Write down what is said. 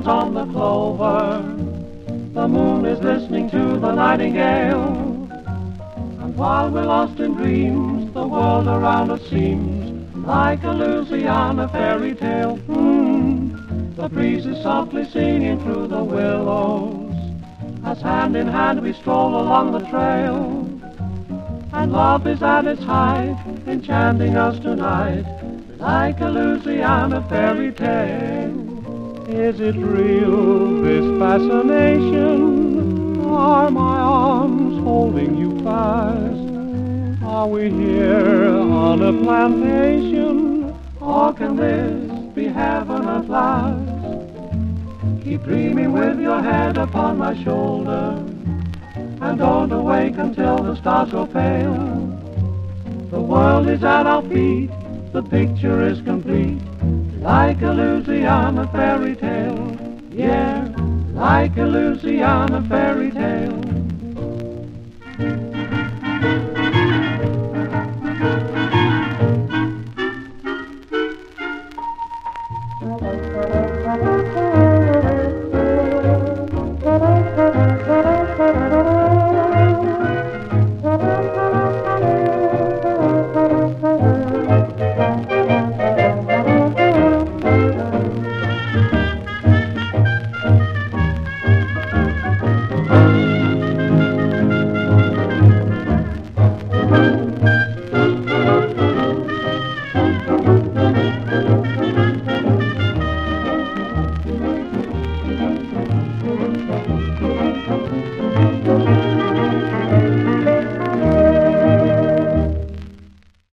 stands on the clover. The moon is listening to the nightingale. And while we're lost in dreams, the world around us seems like a Louisiana fairy tale. The breeze is softly singing through the willows as hand in hand we stroll along the trail. And love is at its height, enchanting us tonight like a Louisiana fairy tale. Is it real, this fascination? Are my arms holding you fast? Are we here on a plantation? Or can this be heaven at last? Keep dreaming with your head upon my shoulder, and don't awake until the stars go pale. The world is at our feet, the picture is complete, like a Louisiana fairy tale. Yeah, like a Louisiana fairy tale.